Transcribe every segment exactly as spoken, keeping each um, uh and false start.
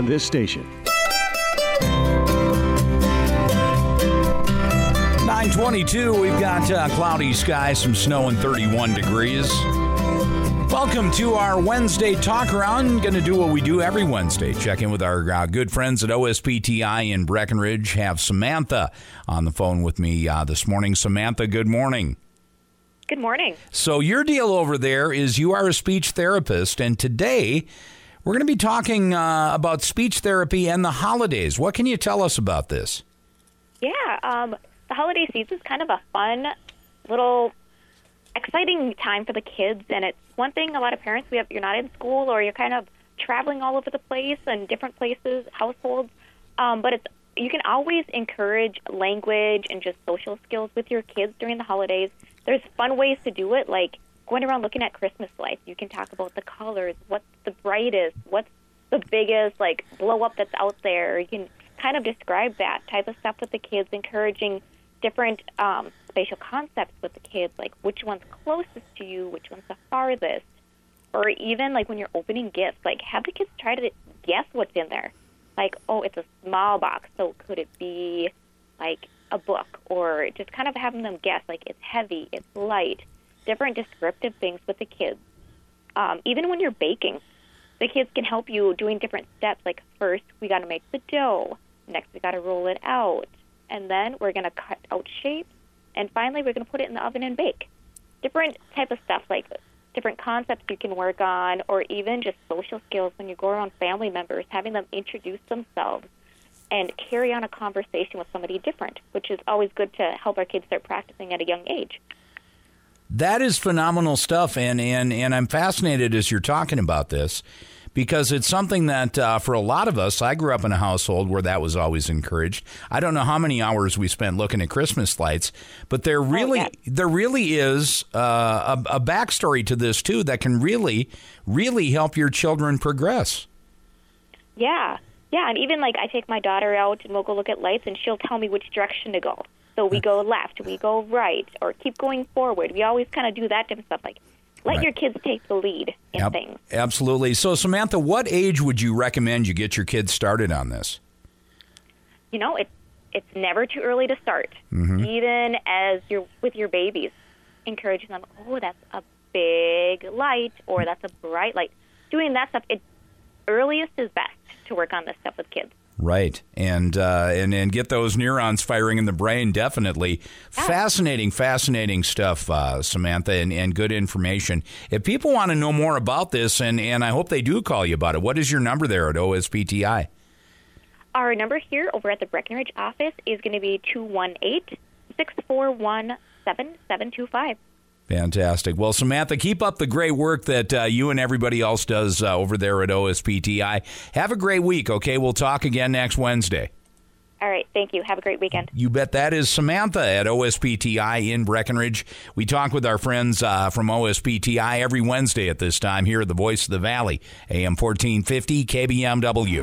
this station. nine twenty-two, we've got uh, cloudy skies, some snow, and thirty-one degrees. Welcome to our Wednesday talk around. Going to do what we do every Wednesday. Check in with our uh, good friends at O S P T I in Breckenridge. Have Samantha on the phone with me uh, this morning. Samantha, good morning. Good morning. So your deal over there is you are a speech therapist, and today we're going to be talking uh, about speech therapy and the holidays. What can you tell us about this? Yeah, um, the holiday season is kind of a fun, little, exciting time for the kids, and it's one thing a lot of parents, we have, you're not in school or you're kind of traveling all over the place and different places, households, um, but it's you can always encourage language and just social skills with your kids during the holidays. There's fun ways to do it, like going around looking at Christmas lights. You can talk about the colors, what's the brightest, what's the biggest, like, blow-up that's out there. You can kind of describe that type of stuff with the kids, encouraging different um, spatial concepts with the kids, like which one's closest to you, which one's the farthest, or even like when you're opening gifts, like have the kids try to guess what's in there. Like, oh, it's a small box, so could it be like a book? Or just kind of having them guess, like it's heavy, it's light, different descriptive things with the kids. Um, even when you're baking, the kids can help you doing different steps, like first we got to make the dough, next we got to roll it out, and then we're going to cut out shapes, and finally we're going to put it in the oven and bake. Different type of stuff, like different concepts you can work on, or even just social skills when you go around family members, having them introduce themselves and carry on a conversation with somebody different, which is always good to help our kids start practicing at a young age. That is phenomenal stuff, and, and, and I'm fascinated as you're talking about this, because it's something that uh, for a lot of us, I grew up in a household where that was always encouraged. I don't know how many hours we spent looking at Christmas lights, but there really, oh, yeah. there really is uh, a, a backstory to this too that can really, really help your children progress. Yeah, yeah, and even like I take my daughter out and we'll go look at lights, and she'll tell me which direction to go. So we go left, we go right, or keep going forward. We always kind of do that type of stuff, like let right. your kids take the lead in yep, things. Absolutely. So, Samantha, what age would you recommend you get your kids started on this? You know, it's it's never too early to start. Mm-hmm. Even as you're with your babies, encouraging them, oh, that's a big light, or that's a bright light. Doing that stuff, it earliest is best to work on this stuff with kids. Right, and uh, and and get those neurons firing in the brain, definitely. Yeah. Fascinating, fascinating stuff, uh, Samantha, and, and good information. If people want to know more about this, and, and I hope they do call you about it, what is your number there at O S P T I? Our number here over at the Breckenridge office is going to be two one eight, six four one, seven seven two five. Fantastic. Well, Samantha, keep up the great work that uh, you and everybody else does uh, over there at O S P T I. Have a great week, okay? We'll talk again next Wednesday. All right. Thank you. Have a great weekend. You bet. That is Samantha at O S P T I in Breckenridge. We talk with our friends uh, from O S P T I every Wednesday at this time here at the Voice of the Valley, A M fourteen fifty K B M W.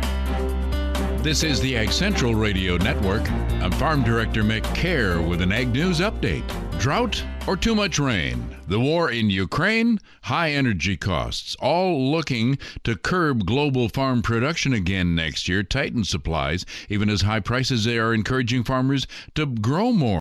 This is the Ag Central Radio Network. I'm Farm Director Mick Kerr with an Ag News Update. Drought or too much rain? The war in Ukraine, high energy costs, all looking to curb global farm production again next year, tighten supplies, even as high prices are encouraging farmers to grow more.